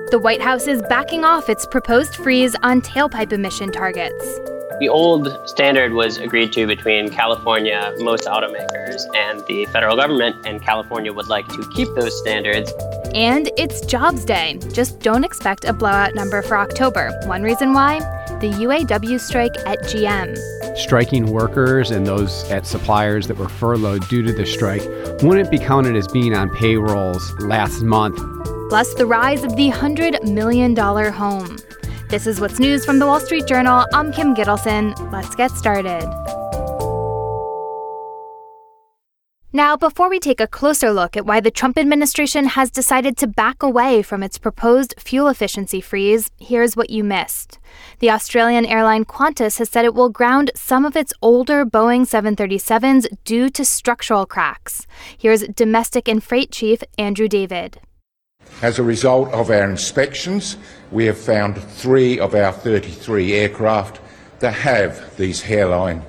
The White House is backing off its proposed freeze on tailpipe emission targets. The old standard was agreed to between California, most automakers, and the federal government, and California would like to keep those standards. And it's Jobs Day. Just don't expect a blowout number for October. One reason why? The UAW strike at GM. Striking workers and those at suppliers that were furloughed due to the strike wouldn't be counted as being on payrolls last month. Plus the rise of the $100 million home. This is What's News from The Wall Street Journal. I'm Kim Gittleson. Let's get started. Now, before we take a closer look at why the Trump administration has decided to back away from its proposed fuel efficiency freeze, here's what you missed. The Australian airline Qantas has said it will ground some of its older Boeing 737s due to structural cracks. Here's domestic and freight chief Andrew David. As a result of our inspections, we have found 3 of our 33 aircraft that have these hairline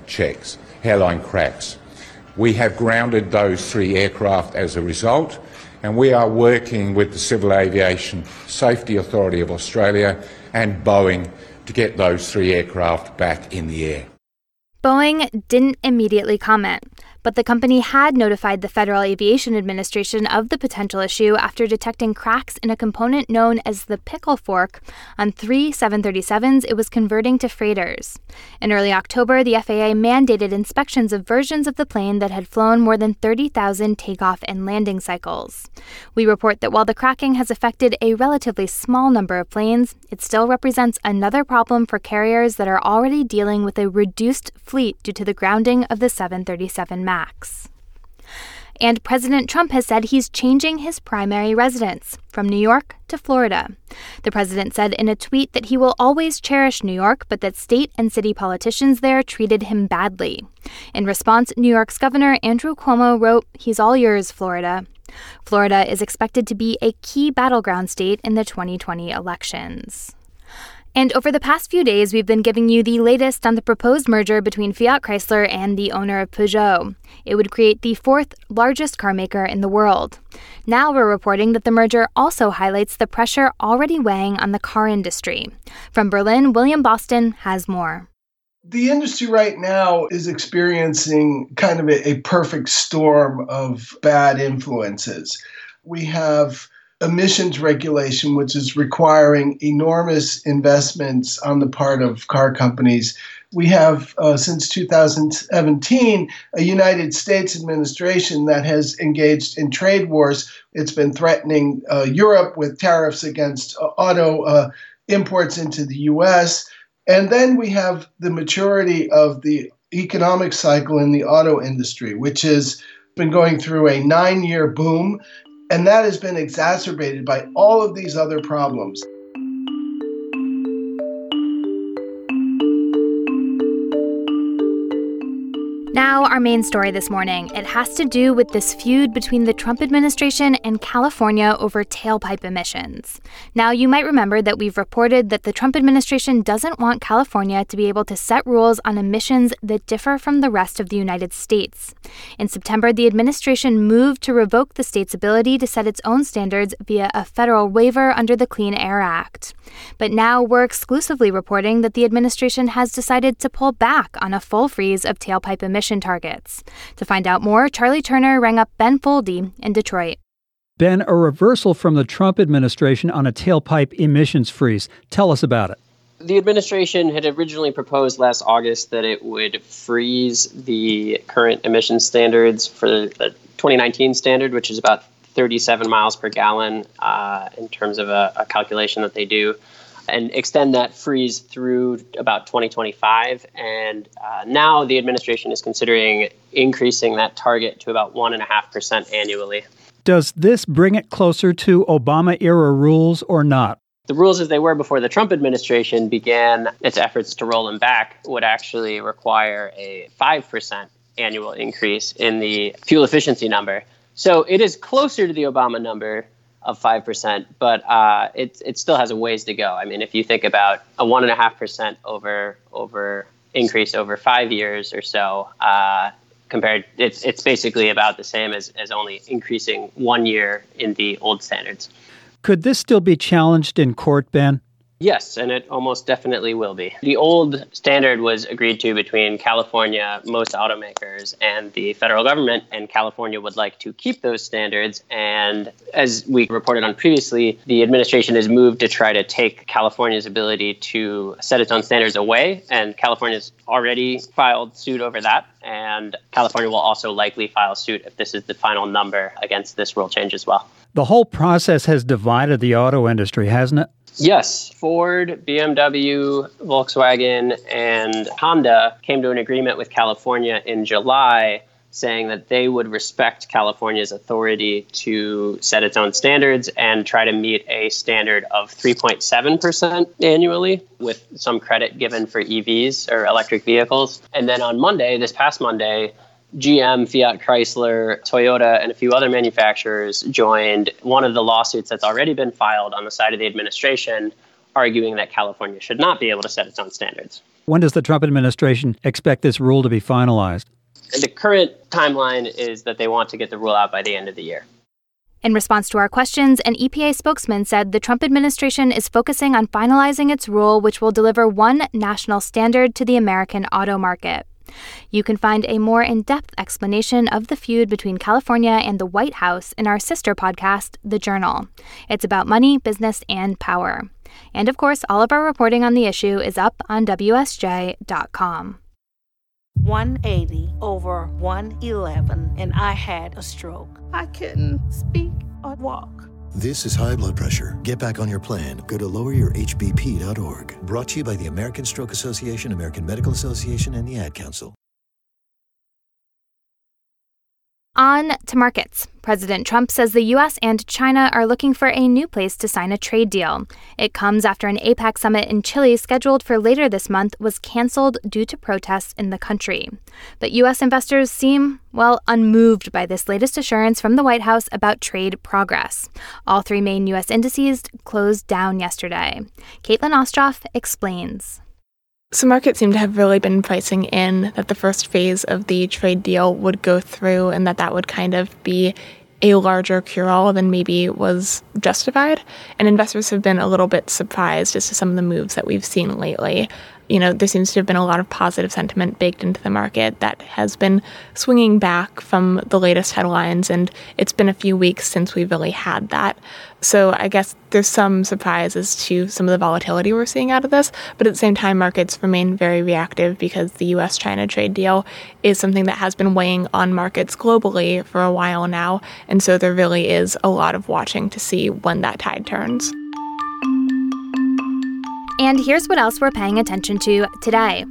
cracks. We have grounded those 3 aircraft as a result, and we are working with the Civil Aviation Safety Authority of Australia and Boeing to get those 3 aircraft back in the air. Boeing didn't immediately comment, but the company had notified the Federal Aviation Administration of the potential issue after detecting cracks in a component known as the pickle fork on 3 737s it was converting to freighters. In early October, the FAA mandated inspections of versions of the plane that had flown more than 30,000 takeoff and landing cycles. We report that while the cracking has affected a relatively small number of planes, it still represents another problem for carriers that are already dealing with a reduced fleet due to the grounding of the 737 MAX. And President Trump has said he's changing his primary residence from New York to Florida. The president said in a tweet that he will always cherish New York, but that state and city politicians there treated him badly. In response, New York's Governor Andrew Cuomo wrote, "He's all yours, Florida." Florida is expected to be a key battleground state in the 2020 elections. And over the past few days, we've been giving you the latest on the proposed merger between Fiat Chrysler and the owner of Peugeot. It would create the 4th largest car maker in the world. Now we're reporting that the merger also highlights the pressure already weighing on the car industry. From Berlin, William Boston has more. The industry right now is experiencing kind of a perfect storm of bad influences. We have emissions regulation, which is requiring enormous investments on the part of car companies. We have, since 2017, a United States administration that has engaged in trade wars. It's been threatening Europe with tariffs against auto imports into the U.S. And then we have the maturity of the economic cycle in the auto industry, which has been going through a 9-year boom. And that has been exacerbated by all of these other problems. Now, our main story this morning. It has to do with this feud between the Trump administration and California over tailpipe emissions. Now, you might remember that we've reported that the Trump administration doesn't want California to be able to set rules on emissions that differ from the rest of the United States. In September, the administration moved to revoke the state's ability to set its own standards via a federal waiver under the Clean Air Act. But now we're exclusively reporting that the administration has decided to pull back on a full freeze of tailpipe emission targets. To find out more, Charlie Turner rang up Ben Foldy in Detroit. Ben, a reversal from the Trump administration on a tailpipe emissions freeze. Tell us about it. The administration had originally proposed last August that it would freeze the current emission standards for the 2019 standard, which is about 37 miles per gallon in terms of a calculation that they do, and extend that freeze through about 2025. And now the administration is considering increasing that target to about 1.5% annually. Does this bring it closer to Obama-era rules or not? The rules as they were before the Trump administration began its efforts to roll them back would actually require a 5% annual increase in the fuel efficiency number. So it is closer to the Obama number of 5%, but it still has a ways to go. I mean, if you think about a 1.5% over increase over 5 years or so, compared, it's basically about the same as only increasing 1 year in the old standards. Could this still be challenged in court, Ben? Yes, and it almost definitely will be. The old standard was agreed to between California, most automakers, and the federal government, and California would like to keep those standards. And as we reported on previously, the administration has moved to try to take California's ability to set its own standards away, and California's already filed suit over that. And California will also likely file suit if this is the final number against this rule change as well. The whole process has divided the auto industry, hasn't it? Yes. Ford, BMW, Volkswagen, and Honda came to an agreement with California in July saying that they would respect California's authority to set its own standards and try to meet a standard of 3.7% annually with some credit given for EVs or electric vehicles. And then on Monday, this past Monday, GM, Fiat Chrysler, Toyota, and a few other manufacturers joined one of the lawsuits that's already been filed on the side of the administration, arguing that California should not be able to set its own standards. When does the Trump administration expect this rule to be finalized? And the current timeline is that they want to get the rule out by the end of the year. In response to our questions, an EPA spokesman said the Trump administration is focusing on finalizing its rule, which will deliver one national standard to the American auto market. You can find a more in-depth explanation of the feud between California and the White House in our sister podcast, The Journal. It's about money, business, and power. And of course, all of our reporting on the issue is up on WSJ.com. 180 over 111, and I had a stroke. I couldn't speak or walk. This is high blood pressure. Get back on your plan. Go to loweryourhbp.org. Brought to you by the American Stroke Association, American Medical Association, and the Ad Council. On to markets. President Trump says the U.S. and China are looking for a new place to sign a trade deal. It comes after an APEC summit in Chile scheduled for later this month was canceled due to protests in the country. But U.S. investors seem, unmoved by this latest assurance from the White House about trade progress. All three main U.S. indices closed down yesterday. Caitlin Ostroff explains. So markets seem to have really been pricing in that the first phase of the trade deal would go through and that would kind of be a larger cure-all than maybe was justified. And investors have been a little bit surprised as to some of the moves that we've seen lately. There seems to have been a lot of positive sentiment baked into the market that has been swinging back from the latest headlines, and it's been a few weeks since we really had that. So I guess there's some surprise as to some of the volatility we're seeing out of this, but at the same time, markets remain very reactive because the U.S.-China trade deal is something that has been weighing on markets globally for a while now, and so there really is a lot of watching to see when that tide turns. And here's what else we're paying attention to today.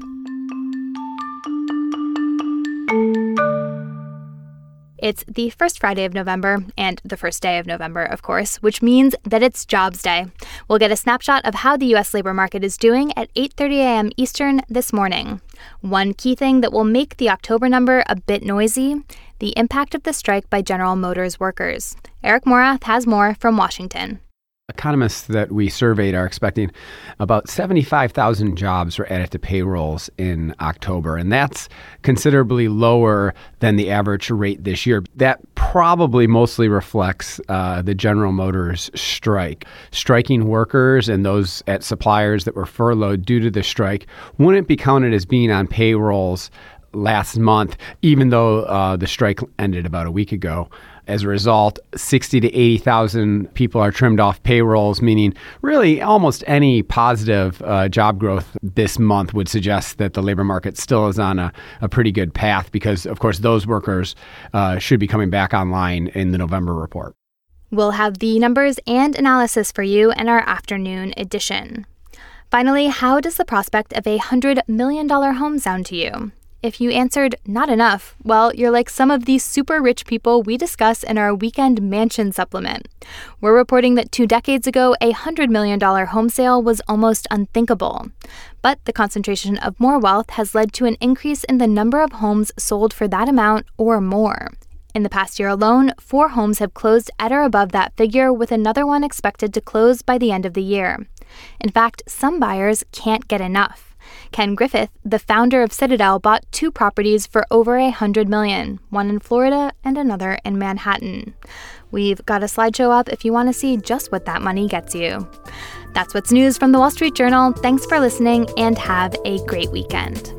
It's the first Friday of November, and the first day of November, of course, which means that it's Jobs Day. We'll get a snapshot of how the U.S. labor market is doing at 8:30 a.m. Eastern this morning. One key thing that will make the October number a bit noisy, the impact of the strike by General Motors workers. Eric Morath has more from Washington. Economists that we surveyed are expecting about 75,000 jobs were added to payrolls in October, and that's considerably lower than the average rate this year. That probably mostly reflects the General Motors strike. Striking workers and those at suppliers that were furloughed due to the strike wouldn't be counted as being on payrolls last month, even though the strike ended about a week ago. As a result, 60 to 80,000 people are trimmed off payrolls, meaning really almost any positive job growth this month would suggest that the labor market still is on a pretty good path because, of course, those workers should be coming back online in the November report. We'll have the numbers and analysis for you in our afternoon edition. Finally, how does the prospect of a $100 million home sound to you? If you answered not enough, well, you're like some of these super rich people we discuss in our weekend mansion supplement. We're reporting that 2 decades ago, a $100 million home sale was almost unthinkable. But the concentration of more wealth has led to an increase in the number of homes sold for that amount or more. In the past year alone, 4 homes have closed at or above that figure, with another one expected to close by the end of the year. In fact, some buyers can't get enough. Ken Griffith, the founder of Citadel, bought 2 properties for over $100 million, one in Florida and another in Manhattan. We've got a slideshow up if you want to see just what that money gets you. That's what's news from the Wall Street Journal. Thanks for listening and have a great weekend.